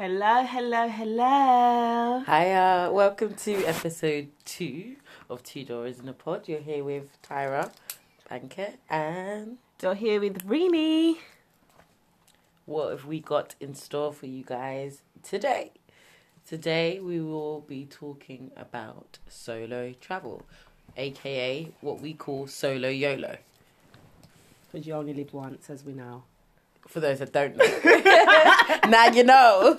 Hello, hello, hello. Hiya, welcome to episode 2 of Two Doors in a Pod. You're here with Tyra, Banker, and... Still here with Rini. What have we got in store for you guys today? Today we will be talking about solo travel, aka what we call solo YOLO. Because you only live once, as we know. For those that don't know. Now you know.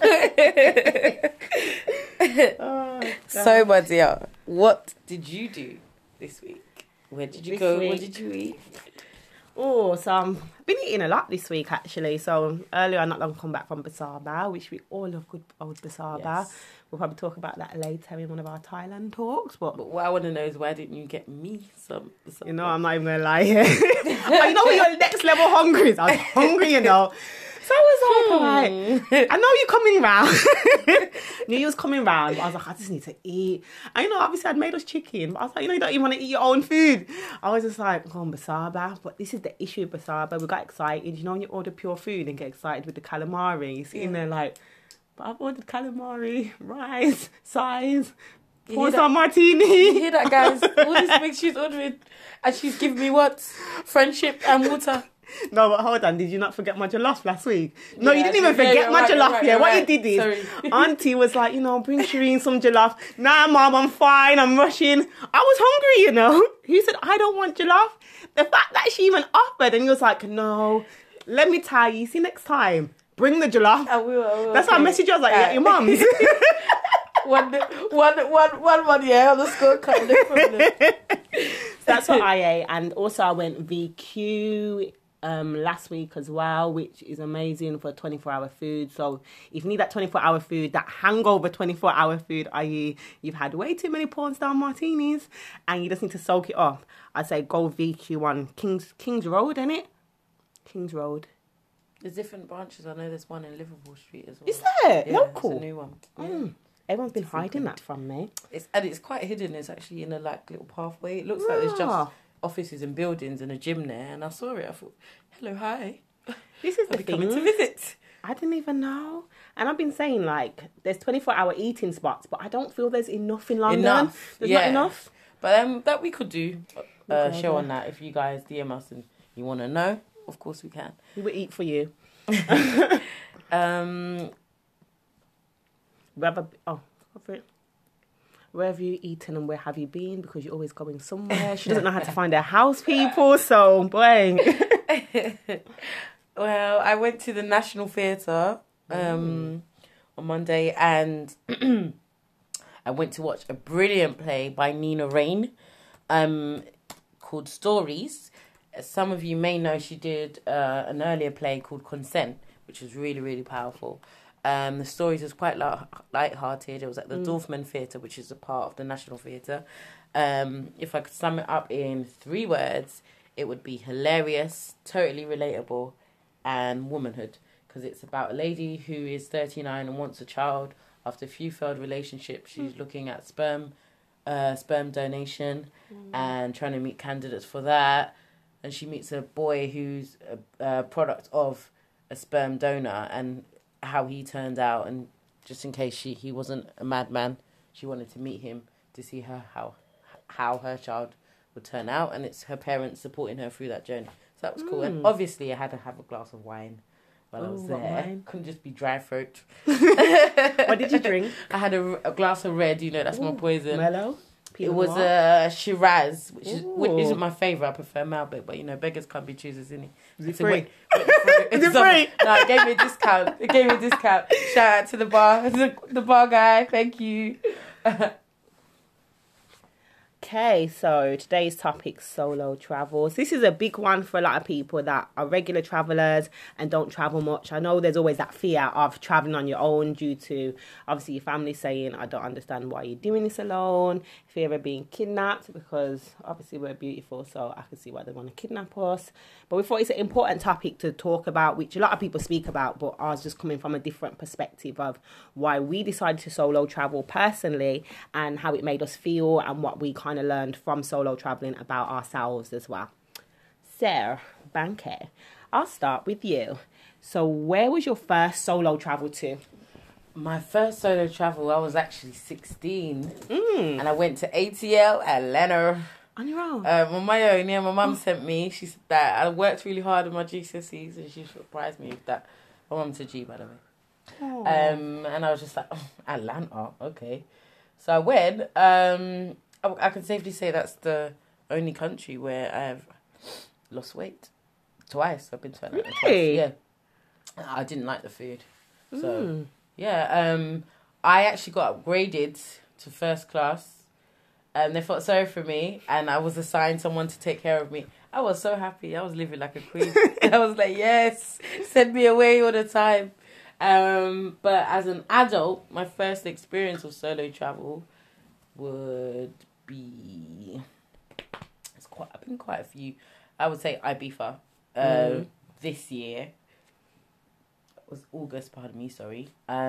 So, my dear, what did you do this week? Where did you go? What did you eat? Oh, so I've been eating a lot this week, actually. So earlier, I not long come back from Basaba, which we all love good old Basaba. Yes. We'll probably talk about that later in one of our Thailand talks. But what I want to know is, why didn't you get me some? You know, I'm not even going to lie here. But you know when you're next level hungry? I was hungry, you know. So I was like, alright, I know you're coming round. Knew you was coming round, but I was like, I just need to eat. And you know, obviously I'd made us chicken, but I was like, you know, you don't even want to eat your own food. I was just like, Basaba. But this is the issue with Basaba. We got excited. You know, when you order pure food and get excited with the calamari, you're sitting there like, but I've ordered calamari, rice, size, portion martini. You hear that, guys? All this makes she's ordering, and she's giving me what? Friendship and water. No, but hold on. Did you not forget my jollof last week? No, you didn't even forget my jollof. What you did is, Auntie was like, you know, bring Shireen some jollof. Nah, Mom, I'm fine. I'm rushing. I was hungry, you know. He said, I don't want jollof. The fact that she even offered, and he was like, no, let me tell you. See next time. Bring the jollof. I will. That's why I messaged you. I was like, yeah, your mum's. one yeah, on the scorecard. That's what I ate. And also I went VQ last week as well, which is amazing for 24-hour food. So if you need that 24-hour food, that hangover 24-hour food, i.e. you've had way too many porn style martinis and you just need to soak it up, I'd say go VQ on King's Road, innit? King's Road. There's different branches. I know there's one in Liverpool Street as well. Is there? Yeah, Local? It's a new one. Yeah. Everyone's been hiding that from me. It's quite hidden. It's actually in a little pathway. It looks like there's just offices and buildings and a gym there. And I saw it. I thought, hello, hi. This is the thing. Coming to visit. I didn't even know. And I've been saying, like, there's 24-hour eating spots, but I don't feel there's enough in London. There's not enough. But that we could do a show on that. If you guys DM us and you want to know, of course we can. We will eat for you. Where have you eaten and where have you been? Because you're always going somewhere. She doesn't know how to find her house people, so boy. Well, I went to the National Theatre on Monday, and I went to watch a brilliant play by Nina Raine called Stories. Some of you may know she did an earlier play called Consent, which was really, really powerful. The Stories was quite light-hearted. It was at the Dorfman Theatre, which is a part of the National Theatre. If I could sum it up in 3 words, it would be hilarious, totally relatable, and womanhood. Because it's about a lady who is 39 and wants a child. After a few failed relationships, she's looking at sperm donation and trying to meet candidates for that. And she meets a boy who's a product of a sperm donor, and how he turned out. And just in case he wasn't a madman, she wanted to meet him to see how her child would turn out. And it's her parents supporting her through that journey. So that was cool. And obviously I had to have a glass of wine while I was there. Couldn't just be dry throat. What did you drink? I had a glass of red. You know, that's my poison. Mellow? It was a Shiraz, which isn't my favourite. I prefer Malbec, but you know, beggars can't be choosers, isn't it? Is it free? Is it free? No, it gave me a discount. Shout out to the bar guy. Thank you. Okay, so today's topic, solo travels. This is a big one for a lot of people that are regular travellers and don't travel much. I know there's always that fear of travelling on your own due to, obviously, your family saying, I don't understand why you're doing this alone. Fear of being kidnapped, because obviously we're beautiful, so I can see why they want to kidnap us. But we thought it's an important topic to talk about, which a lot of people speak about, but ours just coming from a different perspective of why we decided to solo travel personally and how it made us feel and what we kind of learned from solo traveling about ourselves as well. So, Banke, I'll start with you. So where was your first solo travel to? My first solo travel, I was actually 16. Mm. And I went to ATL, Atlanta. On your own? On my own, yeah. My mum sent me. She said that I worked really hard on my GCSEs and she surprised me with that. My mum's a G, by the way. Oh. And I was just like, oh, Atlanta, okay. So I went. I can safely say that's the only country where I've lost weight. Twice. I've been to Atlanta twice. Really? Yeah. I didn't like the food. So, yeah. I actually got upgraded to first class. They felt sorry for me, and I was assigned someone to take care of me. I was so happy. I was living like a queen. I was like, yes, send me away all the time. But as an adult, my first experience of solo travel would be... I've been quite a few. I would say Ibiza. This year. It was August, pardon me, sorry.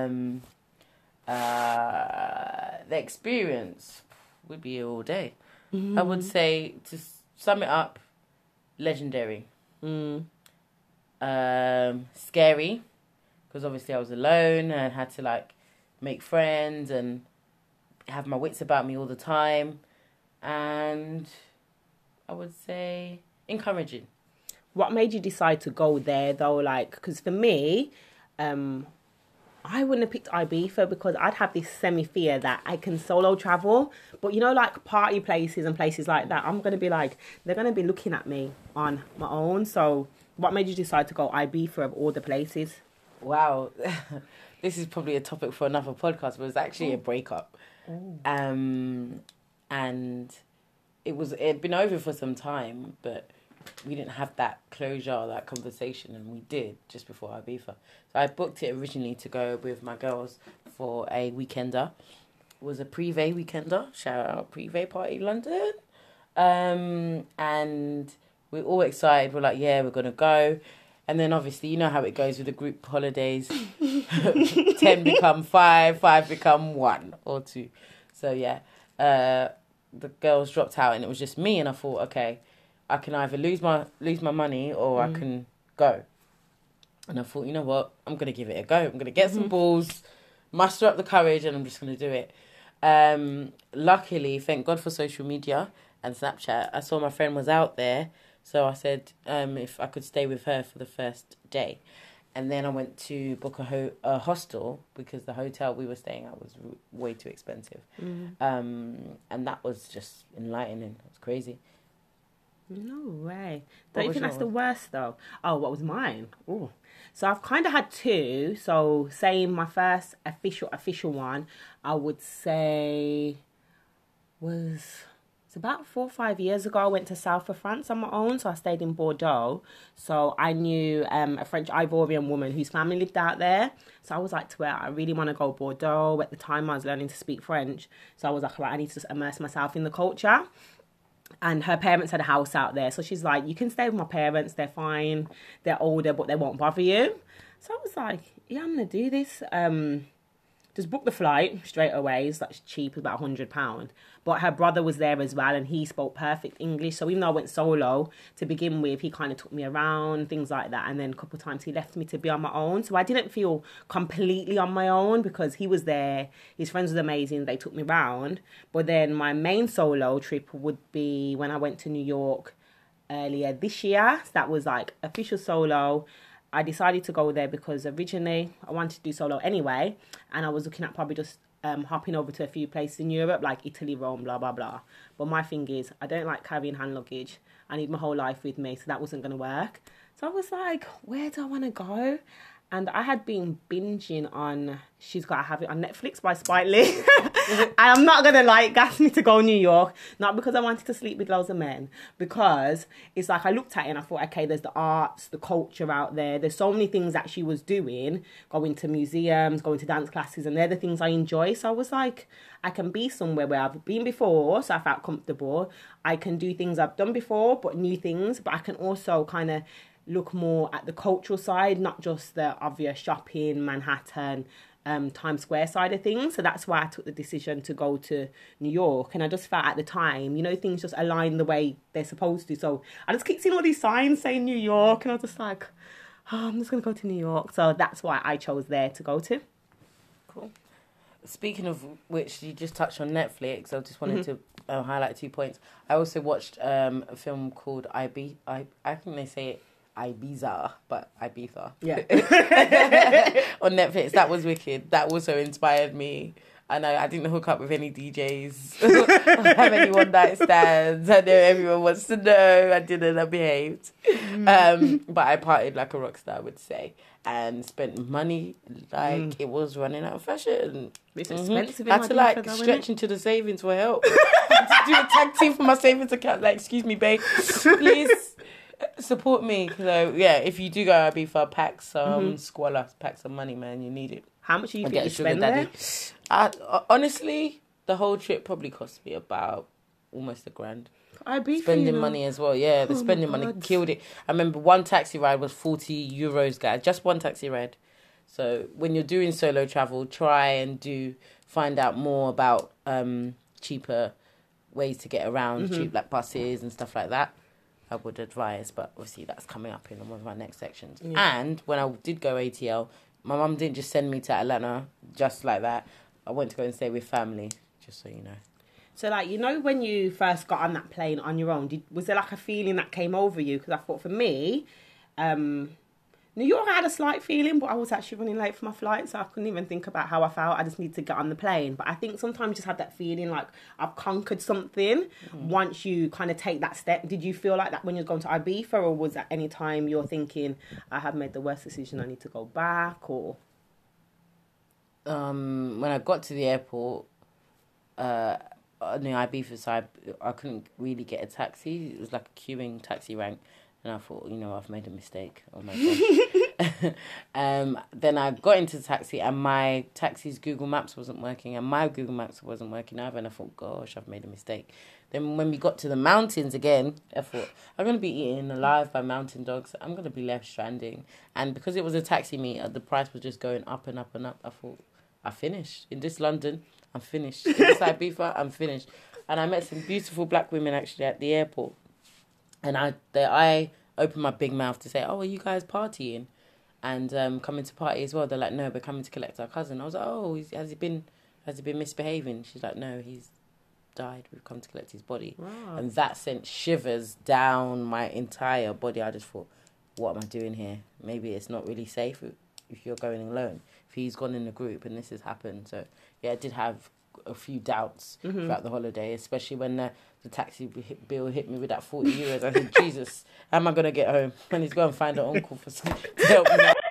The experience would be here all day. I would say, to sum it up, legendary. Scary, because obviously I was alone and had to like make friends and have my wits about me all the time. And I would say encouraging. What made you decide to go there though? Like, because for me, I wouldn't have picked Ibiza because I'd have this semi-fear that I can solo travel. But, you know, like party places and places like that, I'm going to be like, they're going to be looking at me on my own. So what made you decide to go Ibiza of all the places? Wow. This is probably a topic for another podcast, but it was actually a breakup. And it'd been over for some time, but we didn't have that closure or that conversation, and we did just before Ibiza. So I booked it originally to go with my girls for a weekender. It was a Privé weekender. Shout out Privé Party London. And we're all excited. We're like, yeah, we're going to go. And then obviously, you know how it goes with the group holidays. 10 become 5, 5 become 1 or 2. So yeah, the girls dropped out and it was just me, and I thought, okay, I can either lose my money or I can go. And I thought, you know what? I'm going to give it a go. I'm going to get some balls, muster up the courage, and I'm just going to do it. Luckily, thank God for social media and Snapchat, I saw my friend was out there. So I said if I could stay with her for the first day. And then I went to book a hostel because the hotel we were staying at was way too expensive. And that was just enlightening. It was crazy. No way. Don't you think that's the worst though? Oh, what was mine? Oh, so I've kind of had two. So saying my first official one, I would say it's about 4 or 5 years ago. I went to south of France on my own. So I stayed in Bordeaux. So I knew a French Ivorian woman whose family lived out there. So I was like, to her, I really want to go Bordeaux. At the time, I was learning to speak French. So I was like, right, I need to immerse myself in the culture. And her parents had a house out there. So she's like, you can stay with my parents. They're fine. They're older, but they won't bother you. So I was like, yeah, I'm going to do this. Just book the flight straight away. It's like cheap, it's about £100. But her brother was there as well, and he spoke perfect English. So even though I went solo to begin with, he kind of took me around, things like that. And then a couple of times he left me to be on my own. So I didn't feel completely on my own because he was there. His friends were amazing. They took me around. But then my main solo trip would be when I went to New York earlier this year. So that was like official solo. I decided to go there because originally I wanted to do solo anyway, and I was looking at probably just hopping over to a few places in Europe, like Italy, Rome, blah, blah, blah. But my thing is, I don't like carrying hand luggage. I need my whole life with me, so that wasn't going to work. So I was like, where do I want to go? And I had been binging on She's Gotta Have It on Netflix by Spike Lee. And I'm not going to like gas me to go New York. Not because I wanted to sleep with loads of men. Because it's like I looked at it and I thought, okay, there's the arts, the culture out there. There's so many things that she was doing. Going to museums, going to dance classes. And they're the things I enjoy. So I was like, I can be somewhere where I've been before. So I felt comfortable. I can do things I've done before, but new things. But I can also kind of look more at the cultural side, not just the obvious shopping, Manhattan, Times Square side of things. So that's why I took the decision to go to New York. And I just felt at the time, you know, things just align the way they're supposed to. So I just keep seeing all these signs saying New York, and I was just like, oh, I'm just going to go to New York. So that's why I chose there to go to. Cool. Speaking of which, you just touched on Netflix. I just wanted to highlight 2 points. I also watched a film called I think they say it Ibiza, but Ibiza. Yeah. On Netflix. That was wicked. That also inspired me. I know I didn't hook up with any DJs. Have any one night stands. I know everyone wants to know. I didn't. I behaved. But I partied like a rock star, I would say, and spent money like it was running out of fashion. It's expensive. Had to like stretch into the savings for help. Had to do a tag team for my savings account. Like, excuse me, babe, please support me. So yeah, if you do go Ibiza, pack some squalor, pack some money, man. You need it. How much do you think you spend there? Honestly, the whole trip probably cost me about almost $1,000. Ibiza, Spending money as well, yeah. The spending money killed it. I remember one taxi ride was €40, guys. Just one taxi ride. So when you're doing solo travel, try and find out more about cheaper ways to get around, cheap like buses and stuff like that. I would advise, but obviously that's coming up in one of my next sections. Yeah. And when I did go ATL, my mum didn't just send me to Atlanta just like that. I went to go and stay with family, just so you know. So, like, you know, when you first got on that plane on your own, was there like a feeling that came over you? Because I thought for me, New York, I had a slight feeling, but I was actually running late for my flight, so I couldn't even think about how I felt. I just needed to get on the plane. But I think sometimes you just had that feeling like I've conquered something once you kind of take that step. Did you feel like that when you were going to Ibiza, or was at any time you're thinking, I have made the worst decision, I need to go back, or? When I got to the airport, on the Ibiza side, I couldn't really get a taxi. It was like a queuing taxi rank. And I thought, I've made a mistake. Oh my God. Then I got into the taxi and my taxi's Google Maps wasn't working and my Google Maps wasn't working either. And I thought, gosh, I've made a mistake. Then when we got to the mountains again, I thought, I'm going to be eaten alive by mountain dogs. I'm going to be left stranding. And because it was a taxi meter, the price was just going up and up and up. I thought, I finished. In this London, I'm finished. In this Ibiza, I'm finished. And I met some beautiful black women actually at the airport. And I opened my big mouth to say, oh, are you guys partying? And coming to party as well. They're like, no, we're coming to collect our cousin. I was like, oh, has he been misbehaving? She's like, no, he's died. We've come to collect his body. Wow. And that sent shivers down my entire body. I just thought, what am I doing here? Maybe it's not really safe if you're going alone. If he's gone in a group and this has happened. So, yeah, I did have a few doubts throughout the holiday, especially when the taxi bill hit me with that €40. I said, Jesus, how am I going to get home? I need to go and find an uncle to help me out.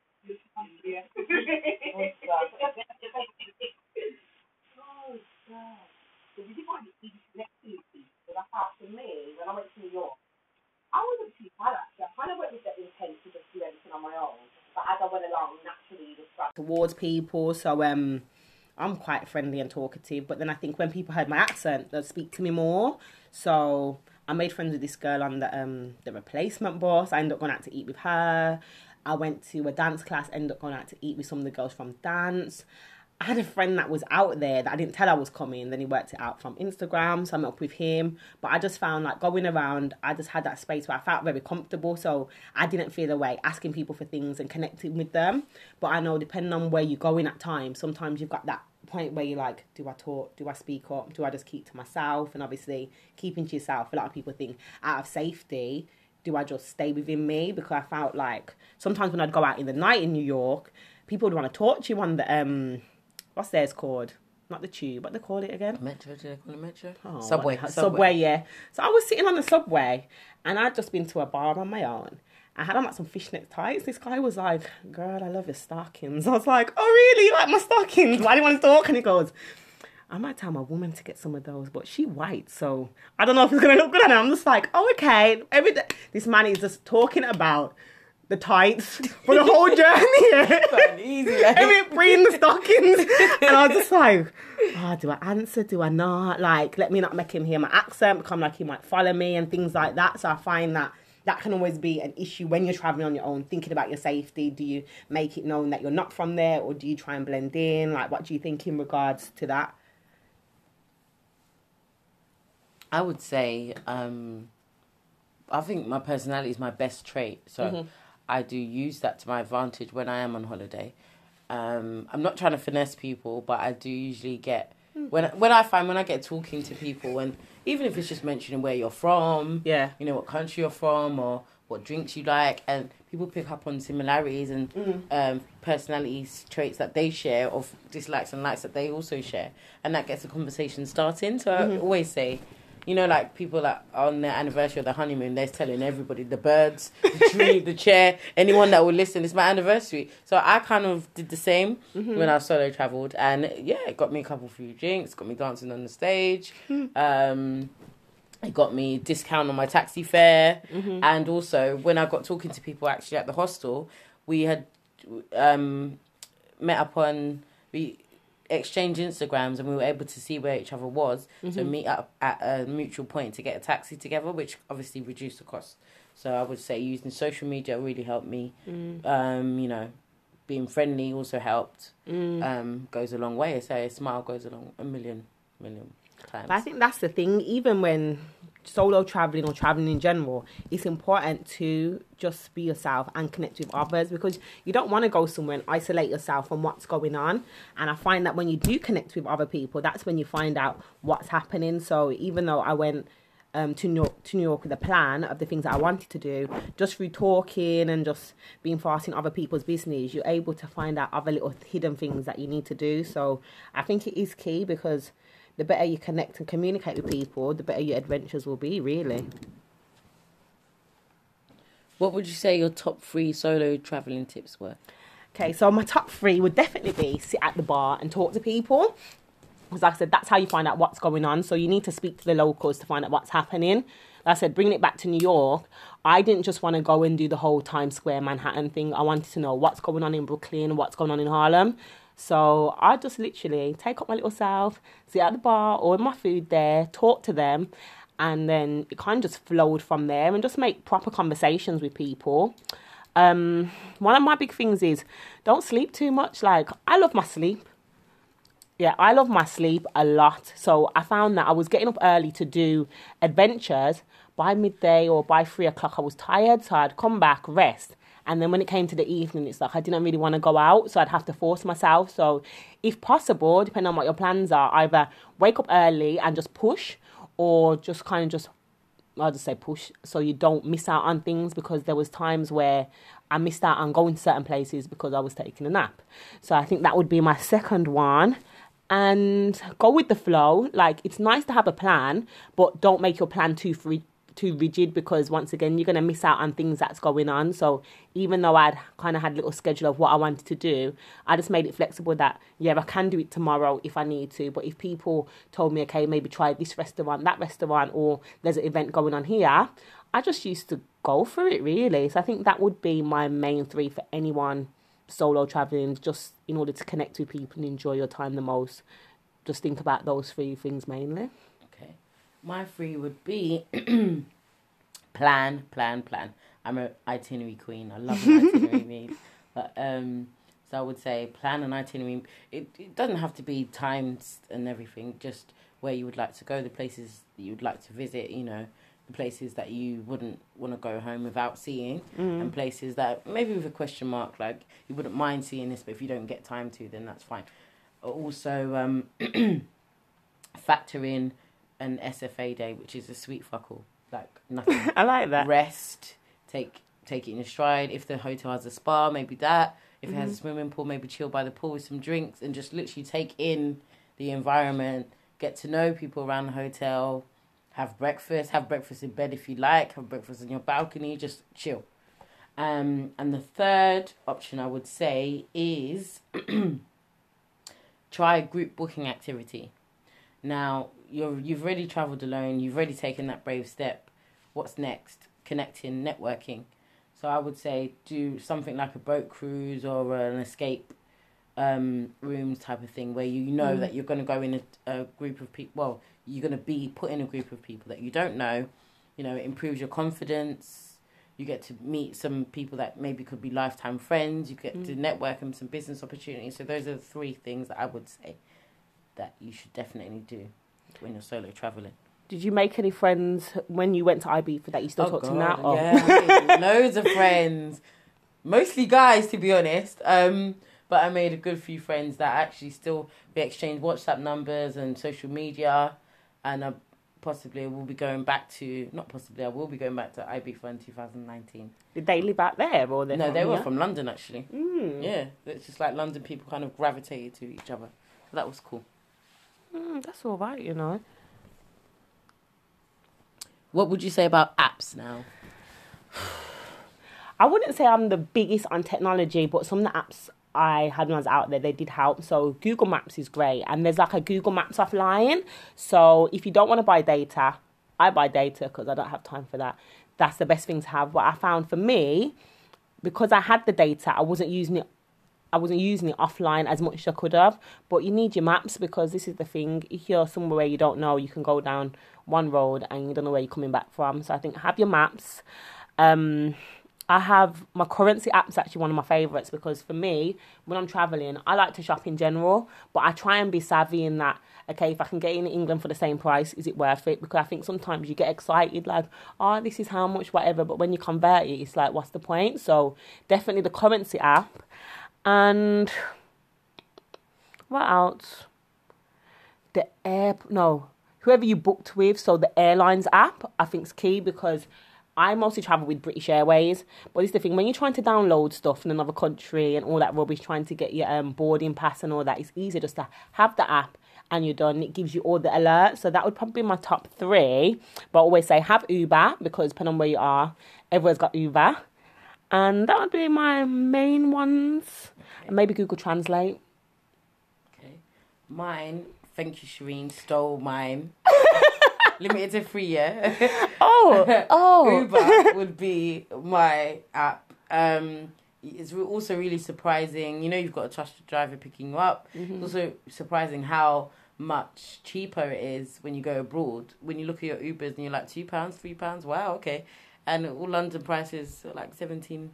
For me, when I went to New York, I wasn't too bad actually. I kind of went with the intent to just do everything on my own. But as I went along, naturally, just towards people. So, I'm quite friendly and talkative, but then I think when people heard my accent, they'd speak to me more. So I made friends with this girl on the replacement bus. I ended up going out to eat with her. I went to a dance class, ended up going out to eat with some of the girls from dance. I had a friend that was out there that I didn't tell I was coming. Then he worked it out from Instagram, so I met up with him. But I just found like going around, I just had that space where I felt very comfortable. So I didn't feel the way asking people for things and connecting with them. But I know depending on where you're going at times, sometimes you've got that point where you're like, do I talk? Do I speak up? Do I just keep to myself? And obviously keeping to yourself, a lot of people think out of safety, do I just stay within me? Because I felt like sometimes when I'd go out in the night in New York, people would want to talk to you on the what's theirs called? Not the tube, what they call it again? Metro, do they call it Metro? Oh, Subway, yeah. So I was sitting on the subway and I'd just been to a bar on my own. I had on like some fishnet tights. This guy was like, girl, I love your stockings. I was like, oh really? You like my stockings? Why do you want to talk? And he goes, I might tell my woman to get some of those, but she white, so I don't know if it's going to look good on her. I'm just like, oh, okay. Every day, this man is just talking about the tights for the whole journey. Easy, like. Bringing the stockings. And I was just like, do I answer? Do I not? Like, let me not make him hear my accent, become like he might follow me and things like that. So I find that can always be an issue when you're traveling on your own, thinking about your safety. Do you make it known that you're not from there, or do you try and blend in? Like, what do you think in regards to that? I would say, I think my personality is my best trait. So I do use that to my advantage when I am on holiday. I'm not trying to finesse people, but I do usually get when I get talking to people, and even if it's just mentioning where you're from, Yeah. you know, what country you're from, or what drinks you like, and people pick up on similarities and personalities traits that they share, of dislikes and likes that they also share, and that gets the conversation starting. So I always say, you know, like people that on their anniversary or their honeymoon, they're telling everybody, the birds, the tree, the chair, anyone that will listen, it's my anniversary. So I kind of did the same when I solo travelled. And yeah, it got me a few drinks, got me dancing on the stage. It got me discount on my taxi fare. And also, when I got talking to people actually at the hostel, we had met up on... exchange Instagrams, and we were able to see where each other was, so meet up at a mutual point to get a taxi together, which obviously reduced the cost. So I would say using social media really helped me. You know, being friendly also helped. Goes a long way. So a smile goes a million times. But I think that's the thing, even when solo traveling or traveling in general, it's important to just be yourself and connect with others, because you don't want to go somewhere and isolate yourself from what's going on. And I find that when you do connect with other people, that's when you find out what's happening. So even though I went to New York with a plan of the things that I wanted to do, just through talking and just being fast in other people's business, you're able to find out other little hidden things that you need to do. So I think it is key, because the better you connect and communicate with people, the better your adventures will be, really. What would you say your top 3 solo travelling tips were? Okay, so my top 3 would definitely be sit at the bar and talk to people. Because like I said, that's how you find out what's going on. So you need to speak to the locals to find out what's happening. Like I said, bringing it back to New York, I didn't just want to go and do the whole Times Square Manhattan thing. I wanted to know what's going on in Brooklyn, what's going on in Harlem. So I just literally take up my little self, sit at the bar, order my food there, talk to them, and then it kind of just flowed from there, and just make proper conversations with people. One of my big things is don't sleep too much. Like, I love my sleep. Yeah, I love my sleep a lot. So I found that I was getting up early to do adventures. By midday or by 3 o'clock, I was tired, so I'd come back, rest. And then when it came to the evening, it's like I didn't really want to go out, so I'd have to force myself. So if possible, depending on what your plans are, either wake up early and just push, or just kind of just, I'll just say push, so you don't miss out on things, because there was times where I missed out on going to certain places because I was taking a nap. So I think that would be my second one. And go with the flow. Like, it's nice to have a plan, but don't make your plan too rigid, because once again, you're going to miss out on things that's going on. So even though I'd kind of had a little schedule of what I wanted to do, I just made it flexible that, yeah, I can do it tomorrow if I need to. But if people told me, okay, maybe try this restaurant, that restaurant, or there's an event going on here, I just used to go for it, really. So I think that would be my main 3 for anyone solo traveling, just in order to connect with people and enjoy your time the most. Just think about those 3 things mainly. Okay. My 3 would be plan. I'm an itinerary queen. I love an itinerary made. But so I would say plan an itinerary. It doesn't have to be times and everything, just where you would like to go, the places that you would like to visit, you know, the places that you wouldn't want to go home without seeing, and places that maybe with a question mark, like you wouldn't mind seeing this, but if you don't get time to, then that's fine. Also, factor in an SFA day, which is a sweet fuck all, like nothing. I like that. Rest, take it in your stride. If the hotel has a spa, maybe that. If it has a swimming pool, maybe chill by the pool with some drinks, and just literally take in the environment, get to know people around the hotel. Have breakfast in bed if you like, have breakfast on your balcony, just chill. And the third option I would say is try a group booking activity. Now, you've already travelled alone, you've already taken that brave step. What's next? Connecting, networking. So I would say do something like a boat cruise or an escape rooms type of thing, where you know that you're going to go in a group of people. Well, you're going to be put in a group of people that you don't know. You know, it improves your confidence. You get to meet some people that maybe could be lifetime friends. You get to network and some business opportunities. So those are the 3 things that I would say that you should definitely do when you're solo traveling. Did you make any friends when you went to Ibiza that you still talk to now? Yeah, I made loads of friends. Mostly guys, to be honest. But I made a good few friends that actually still we exchange WhatsApp numbers and social media, and possibly will be going back to not possibly I will be going back to Ibiza in 2019. Did they live out there or No, they were from London actually. Mm. Yeah, it's just like London people kind of gravitated to each other, so that was cool. That's all right, you know. What would you say about apps now? I wouldn't say I'm the biggest on technology, but some of the apps I had when I was out there, they did help. So Google Maps is great. And there's like a Google Maps offline. So if you don't want to buy data, I buy data because I don't have time for that. That's the best thing to have. What I found for me, because I had the data, I wasn't using it offline as much as I could have. But you need your maps because this is the thing. If you're somewhere where you don't know, you can go down one road and you don't know where you're coming back from. So I think have your maps. I have my currency app's actually one of my favourites because for me, when I'm travelling, I like to shop in general, but I try and be savvy in that, okay, if I can get in England for the same price, is it worth it? Because I think sometimes you get excited like, oh, this is how much, whatever, but when you convert it, it's like, what's the point? So definitely the currency app. And what else? Whoever you booked with, so the airlines app, I think is key because I mostly travel with British Airways, but it's the thing, when you're trying to download stuff in another country and all that rubbish, trying to get your boarding pass and all that, it's easier just to have the app and you're done. It gives you all the alerts. So that would probably be my top 3. But I always say have Uber because depending on where you are, everyone's got Uber. And that would be my main ones. Okay. And maybe Google Translate. Okay. Mine, thank you, Shireen, stole mine. Limited to 3, yeah. Oh. Uber would be my app. It's also really surprising. You know, you've got a trusted driver picking you up. Mm-hmm. It's also surprising how much cheaper it is when you go abroad. When you look at your Ubers and you're like £2, £3. Wow, okay. And all London prices are like £17,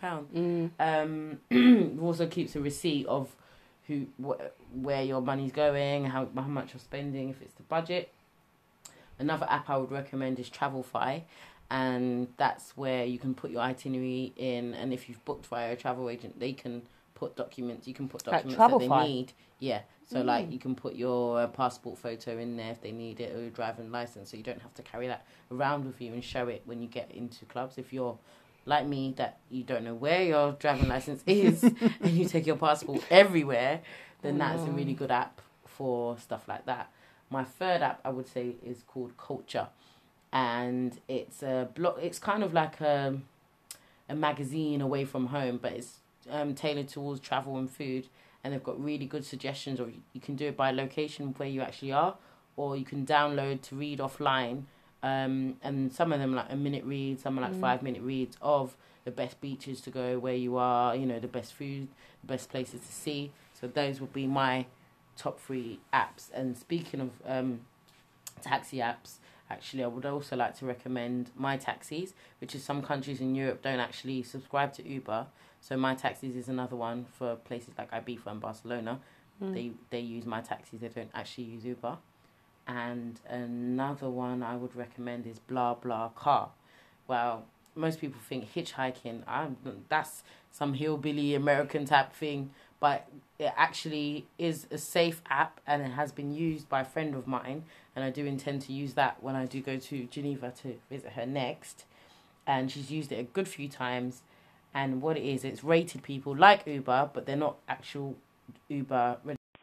£20. It also keeps a receipt of where your money's going, how much you're spending, if it's the budget. Another app I would recommend is Travelfy, and that's where you can put your itinerary in, and if you've booked via a travel agent, they can put documents. You can put documents that they need. Yeah, so like you can put your passport photo in there if they need it, or your driving license, so you don't have to carry that around with you and show it when you get into clubs. If you're like me, that you don't know where your driving license is, and you take your passport everywhere, then that's a really good app for stuff like that. My third app, I would say, is called Culture, and it's a blog. It's kind of like a magazine away from home, but it's tailored towards travel and food, and they've got really good suggestions. Or you can do it by location where you actually are, or you can download to read offline. And some of them like a minute reads, some are like 5-minute reads of the best beaches to go where you are. You know, the best food, the best places to see. So those would be my top 3 apps. And speaking of taxi apps, actually I would also like to recommend My Taxis, which is some countries in Europe don't actually subscribe to Uber, so My Taxis is another one for places like Ibiza and Barcelona. They use My Taxis, they don't actually use Uber. And another one I would recommend is BlaBlaCar. Well, most people think hitchhiking, that's some hillbilly American type thing, but it actually is a safe app, and it has been used by a friend of mine, and I do intend to use that when I do go to Geneva to visit her next. And she's used it a good few times, and what it is, it's rated people like Uber, but they're not actual Uber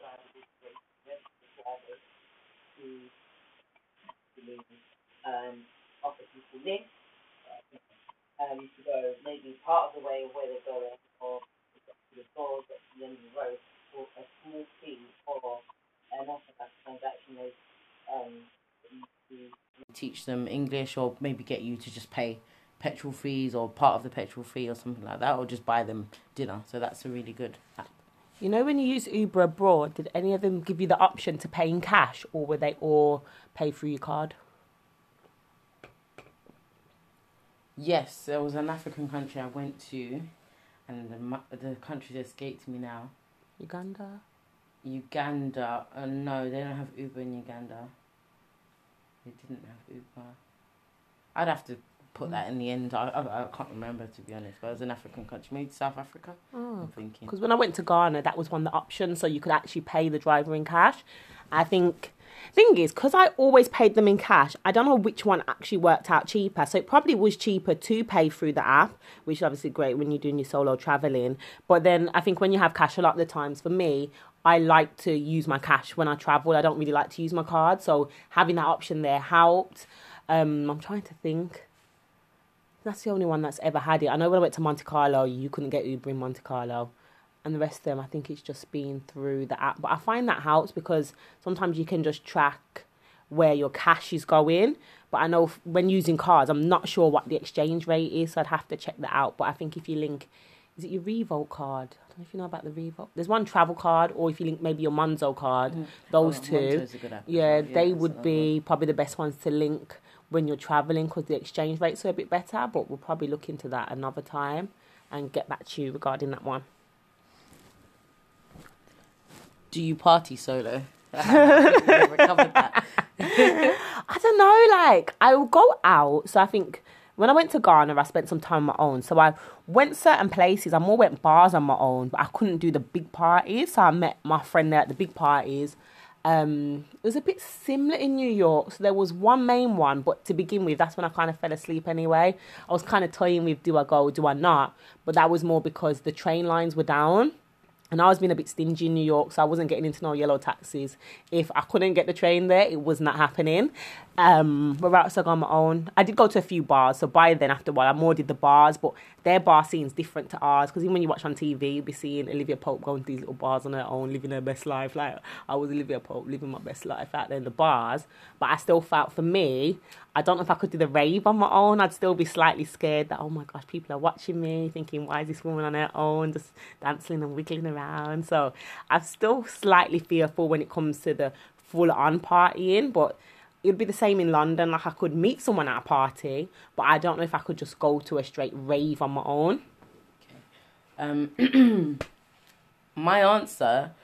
offer people lifts to go maybe part of the way of where they're going, or to the doors at the end of the road for a small fee, or an offer that transaction is to teach them English, or maybe get you to just pay petrol fees or part of the petrol fee or something like that, or just buy them dinner. So that's a really good app. You know, when you use Uber abroad, did any of them give you the option to pay in cash, or were they all pay through your card? Yes, there was an African country I went to, and the country that escaped me now. Uganda? No, they don't have Uber in Uganda. They didn't have Uber. I'd have to put that in the end. I can't remember, to be honest. But it was an African country, maybe South Africa. I'm thinking. Because when I went to Ghana, that was one of the options, so you could actually pay the driver in cash. I think, thing is, because I always paid them in cash, I don't know which one actually worked out cheaper. So it probably was cheaper to pay through the app, which is obviously great when you're doing your solo traveling. But then I think when you have cash, a lot of the times, for me, I like to use my cash when I travel. I don't really like to use my card, so having that option there helped. I'm trying to think. That's the only one that's ever had it. I know when I went to Monte Carlo, you couldn't get Uber in Monte Carlo. And the rest of them, I think it's just been through the app. But I find that helps because sometimes you can just track where your cash is going. But I know when using cards, I'm not sure what the exchange rate is, so I'd have to check that out. But I think if you link, is it your Revolt card? I don't know if you know about the Revolt. There's one travel card, or if you link maybe your Monzo card, those two. Yeah, they would be probably the best ones to link when you're traveling because the exchange rates are a bit better. But we'll probably look into that another time and get back to you regarding that one. Do you party solo? Never covered that. I don't know, like, I will go out. So I think when I went to Ghana, I spent some time on my own. So I went certain places. I more went bars on my own, but I couldn't do the big parties. So I met my friend there at the big parties. It was a bit similar in New York. So there was one main one, but to begin with, that's when I kind of fell asleep anyway. I was kind of toying with, do I go, do I not? But that was more because the train lines were down. And I was being a bit stingy in New York, so I wasn't getting into no yellow taxis. If I couldn't get the train there, it was not happening. But else I got on my own. I did go to a few bars, so by then, after a while, I more did the bars, but their bar scene's different to ours, because even when you watch on TV, you'll be seeing Olivia Pope going to these little bars on her own, living her best life. Like, I was Olivia Pope, living my best life out there in the bars. But I still felt, for me, I don't know if I could do the rave on my own. I'd still be slightly scared that, oh my gosh, people are watching me, thinking, why is this woman on her own, just dancing and wiggling around? So I'm still slightly fearful when it comes to the full-on partying, but it'd be the same in London. Like, I could meet someone at a party, but I don't know if I could just go to a straight rave on my own. Okay. My answer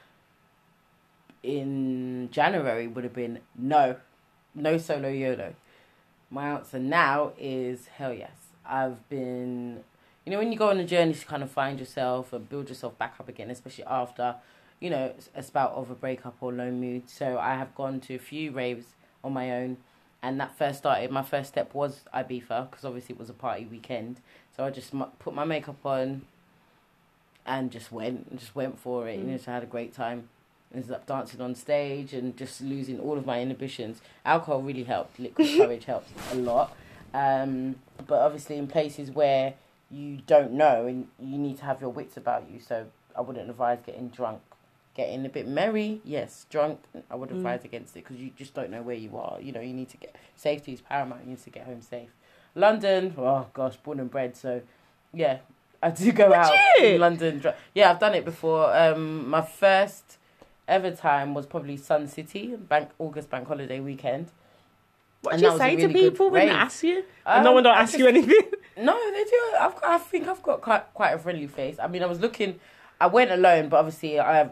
in January would have been no solo YOLO. My answer now is hell yes. I've been, when you go on a journey to kind of find yourself and build yourself back up again, especially after, a spout of a breakup or low mood. So I have gone to a few raves on my own, and my first step was Ibiza, because obviously it was a party weekend. So I just put my makeup on and just went for it. So I had a great time. Ended up dancing on stage and just losing all of my inhibitions. Alcohol really helped. Liquid courage helps a lot. But obviously in places where you don't know and you need to have your wits about you. So I wouldn't advise getting drunk. Getting a bit merry, yes. Drunk, I would advise against it because you just don't know where you are. You need to get... Safety is paramount. You need to get home safe. London, oh gosh, born and bred. So, yeah, I do go out in London. Yeah, I've done it before. My first ever time was probably Sun City, August bank holiday weekend. What do you say to people when they ask you? And no one don't ask you anything? No, they do. I think I've got quite a friendly face. I mean, I went alone, but obviously I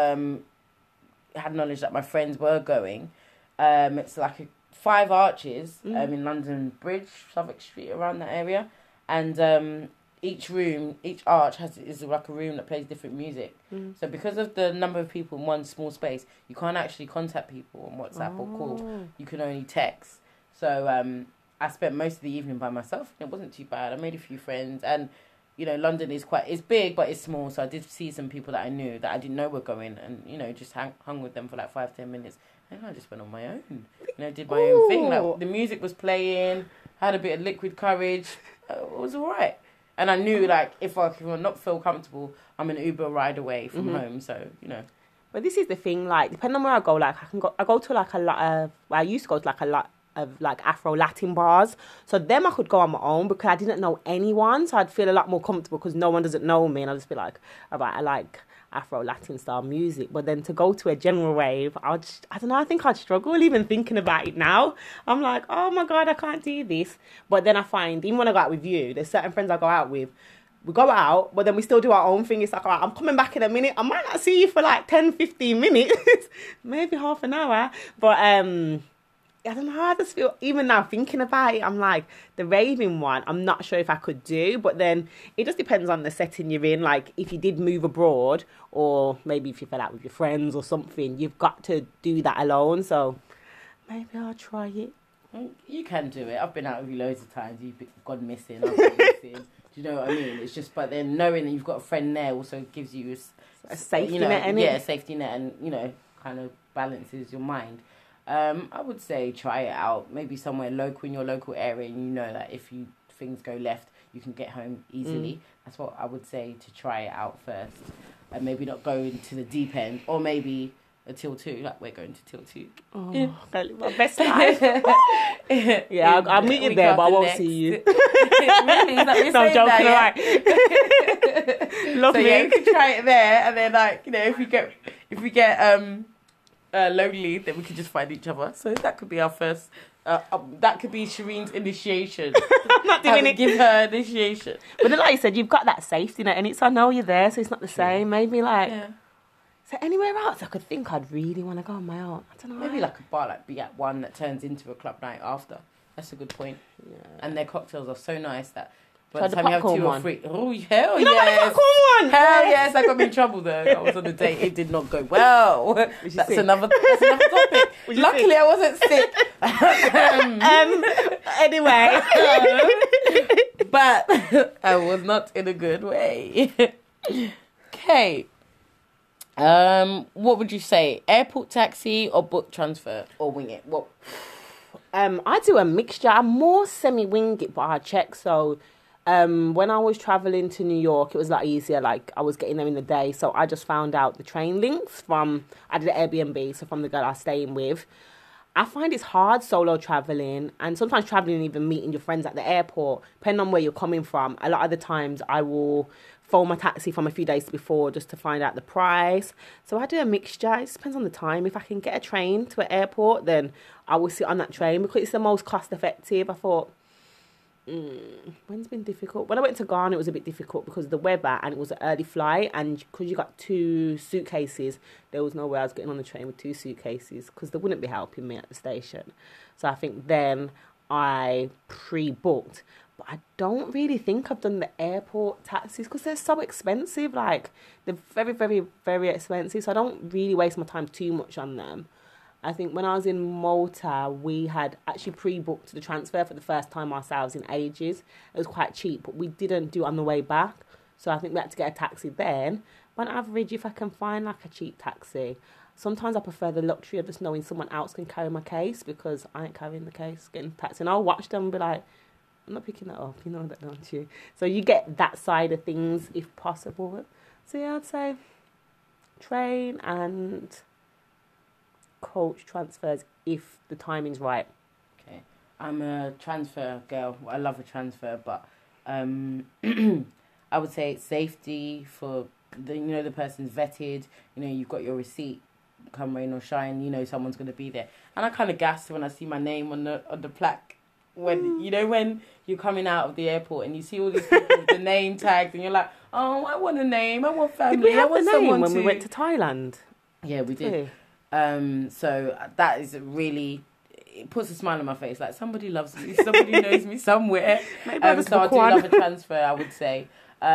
had knowledge that my friends were going. It's like 5 arches in London Bridge, Southwark Street, around that area. And each arch is like a room that plays different music. So because of the number of people in one small space, you can't actually contact people on WhatsApp or call. You can only text. So I spent most of the evening by myself. It wasn't too bad. I made a few friends, and London it's big, but it's small. So I did see some people that I knew that I didn't know were going, and just hung with them for like 5-10 minutes. And I just went on my own. Did my own thing. Like, the music was playing, had a bit of liquid courage. It was all right. And I knew, like, if I not feel comfortable, I'm an Uber ride away from home. So, But this is the thing, like, depending on where I go, like, I go to, like, a lot of... Well, I used to go to, like, a lot of, like, Afro-Latin bars. So them I could go on my own because I didn't know anyone. So I'd feel a lot more comfortable because no one doesn't know me. And I'll just be like, all right, I like Afro-Latin style music. But then to go to a general rave, I don't know, I think I'd struggle even thinking about it now. I'm like, oh my God, I can't do this. But then I find, even when I go out with you, there's certain friends I go out with, we go out, but then we still do our own thing. It's like, all right, I'm coming back in a minute. I might not see you for like 10, 15 minutes, maybe half an hour. But I don't know. I just feel, even now thinking about it, I'm like, the raving one, I'm not sure if I could do. But then it just depends on the setting you're in. Like, if you did move abroad, or maybe if you fell out with your friends or something, you've got to do that alone. So maybe I'll try it. You can do it. I've been out with you loads of times. You've gone missing. I've gone missing. Do you know what I mean? It's just, but then knowing that you've got a friend there also gives you A safety you know, net, innit? yeah, a safety net, and you know, kind of balances your mind. I would say try it out. Maybe somewhere local in your local area, and you know that if things go left, you can get home easily. That's what I would say, to try it out first, and maybe not go into the deep end, or maybe a till two. Like, we're going to till two. Oh, my best life. Yeah, I'll meet you there, but I won't see you. Really? Is that what you're No, I'm saying joking, now, alright. Love so me. yeah, you can try it there, and then, like, you know, if we get lonely, then we can just find each other. So that could be our first. That could be Shireen's initiation. I'm not doing it. Give her initiation. But then, like you said, you've got that safety net, and I know you're there, so it's not the same. Maybe like, so anywhere else, I could think I'd really want to go on my own. I don't know. Maybe like a bar, like Be At One, that turns into a club night after. That's a good point. Yeah. And their cocktails are so nice that by Try the the time you have popcorn 2 or one. 3, oh hell You know what, the yes, popcorn one? hell yes, that got me in trouble though. I was on a date, it did not go well. That's sick? another topic. Was you Luckily, I wasn't sick. Anyway. But I was not in a good way. Okay. What would you say? Airport taxi or book transfer or wing it? What? I do a mixture. I'm more semi-wing it, but I check. So, when I was traveling to New York, it was a lot easier. Like, I was getting there in the day, so I just found out the train links I did an Airbnb, so from the girl I was staying with. I find it's hard solo traveling, and sometimes traveling and even meeting your friends at the airport, depending on where you're coming from. A lot of the times I will phone my taxi from a few days before just to find out the price. So I do a mixture. It depends on the time. If I can get a train to an airport, then I will sit on that train because it's the most cost effective. I thought, when's been difficult? When I went to Ghana, it was a bit difficult because of the weather, and it was an early flight, and because you got 2 suitcases, there was no way I was getting on the train with 2 suitcases because they wouldn't be helping me at the station. So I think then I pre-booked, but I don't really think I've done the airport taxis because they're so expensive. Like, they're very, very, very expensive, so I don't really waste my time too much on them. I think when I was in Malta, we had actually pre-booked the transfer for the first time ourselves in ages. It was quite cheap, but we didn't do it on the way back. So I think we had to get a taxi then. But on average, if I can find like a cheap taxi, sometimes I prefer the luxury of just knowing someone else can carry my case because I ain't carrying the case, getting a taxi. And I'll watch them and be like, I'm not picking that up, you know that, don't you? So you get that side of things if possible. So yeah, I'd say train and coach transfers if the timing's right. Okay, I'm a transfer girl. I love a transfer, but I would say it's safety for the person's vetted. You know, you've got your receipt. Come rain or shine, you know someone's gonna be there. And I kind of gas when I see my name on the plaque. When when you're coming out of the airport and you see all these people with the name tags, and you're like, oh, I want a name. I want family. Did we have I want the name someone when to... we went to Thailand? Yeah, we did. Yeah. So that is really, it puts a smile on my face. Like, somebody loves me, somebody knows me somewhere. Maybe I So I do love a transfer, I would say.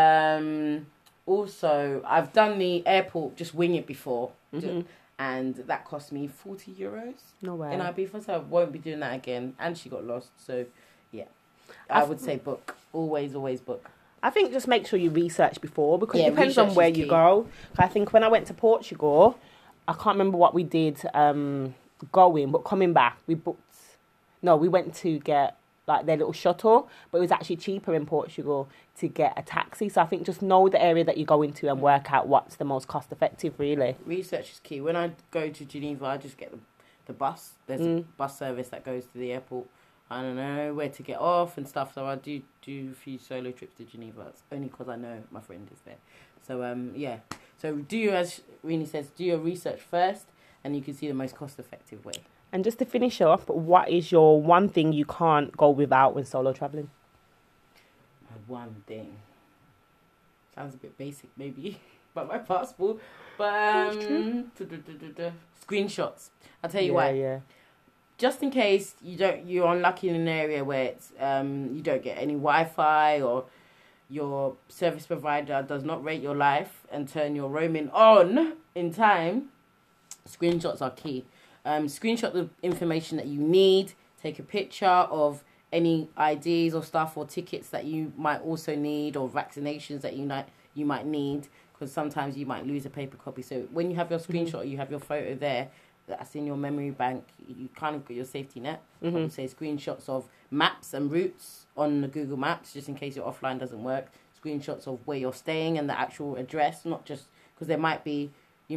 Also, I've done the airport just wing it before, and that cost me €40 No way. in Ibiza. So I won't be doing that again. And she got lost. So yeah, I would say book. Always book. I think just make sure you research before because Yeah, it depends on research where is you key. go. I think when I went to Portugal, I can't remember what we did going, but coming back, we went to get like their little shuttle, but it was actually cheaper in Portugal to get a taxi. So I think just know the area that you go into and work out what's the most cost effective, really. Research is key. When I go to Geneva, I just get the bus. There's a bus service that goes to the airport. I don't know where to get off and stuff. So I do a few solo trips to Geneva. It's only because I know my friend is there. So yeah. So as Rini says, do your research first, and you can see the most cost effective way. And just to finish off, what is your one thing you can't go without when solo traveling? One thing. Sounds a bit basic, maybe, but my passport. But screenshots. I'll tell you why. Yeah. just in case you're unlucky in an area where it's you don't get any Wi-Fi, or your service provider does not rate your life and turn your roaming on in time, screenshots are key. Screenshot the information that you need. Take a picture of any IDs or stuff, or tickets that you might also need, or vaccinations that you might need, because sometimes you might lose a paper copy. So when you have your screenshot, you have your photo there that's in your memory bank, you kind of got your safety net. Mm-hmm. Say screenshots of maps and routes on the Google Maps, just in case your offline doesn't work. Screenshots of where you're staying and the actual address, not just because there might be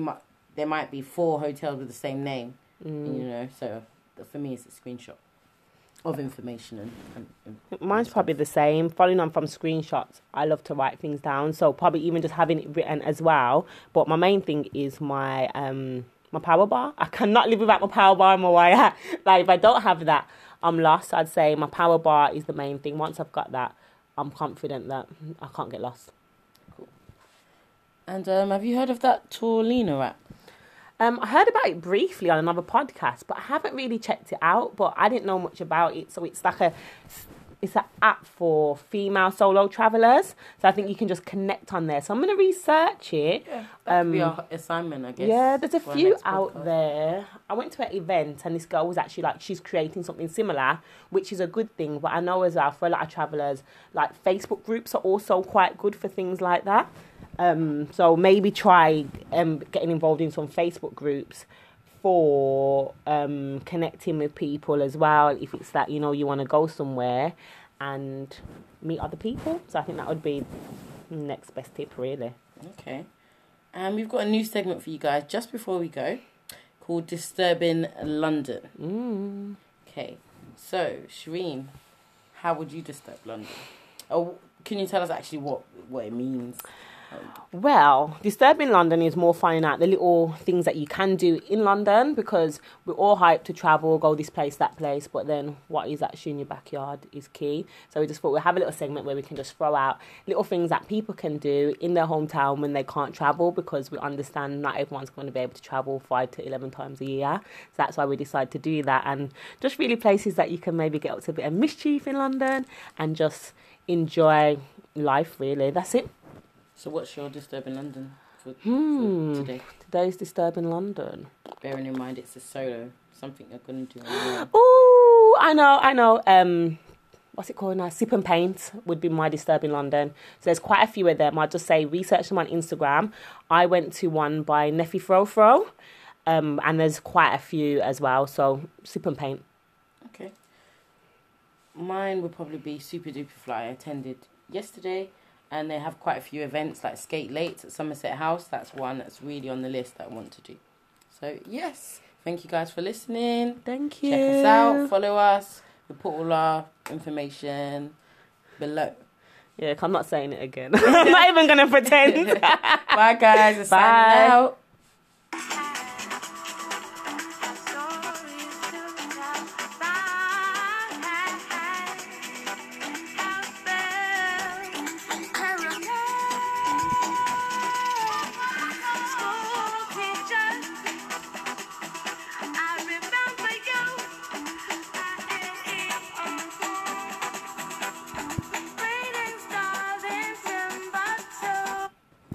4 hotels with the same name. So for me it's a screenshot of information. And mine's probably the same. Following on from screenshots, I love to write things down, so probably even just having it written as well. But my main thing is my power bar. I cannot live without my power bar and my wire. Like, if I don't have that, I'm lost. I'd say my power bar is the main thing. Once I've got that, I'm confident that I can't get lost. Cool. And have you heard of that Tourlina app? I heard about it briefly on another podcast, but I haven't really checked it out. But I didn't know much about it. So it's like it's an app for female solo travelers. So I think you can just connect on there. So I'm going to research it. Yeah, that could be our assignment, I guess. Yeah, there's a few out there. I went to an event and this girl was actually like, she's creating something similar, which is a good thing. But I know as well, for a lot of travellers, like Facebook groups are also quite good for things like that. So maybe try getting involved in some Facebook groups for connecting with people as well, if it's that, you want to go somewhere and meet other people. So I think that would be next best tip, really. Okay. And we've got a new segment for you guys just before we go, called Disturbing London. Okay. So, Shireen, how would you disturb London? Oh, can you tell us actually what it means? Well, disturbing London is more finding out the little things that you can do in London, because we're all hyped to travel, go this place, that place, but then what is actually in your backyard is key. So we just thought we'd have a little segment where we can just throw out little things that people can do in their hometown when they can't travel, because we understand not everyone's going to be able to travel 5 to 11 times a year. So that's why we decided to do that, and just really places that you can maybe get up to a bit of mischief in London and just enjoy life, really. That's it. So what's your Disturbing London for today? Today's Disturbing London. Bearing in mind it's a solo, something you're going to do. Ooh, I know. What's it called now? Sip and Paint would be my Disturbing London. So there's quite a few of them. I'll just say research them on Instagram. I went to one by Neffy Fro. And there's quite a few as well. So Sip and Paint. Okay. Mine would probably be Super Duper Fly. I attended yesterday. And they have quite a few events like Skate Late at Somerset House. That's one that's really on the list that I want to do. So, yes. Thank you guys for listening. Thank you. Check us out. Follow us. We put all our information below. Yeah, I'm not saying it again. I'm not even going to pretend. Bye, guys. Signing out.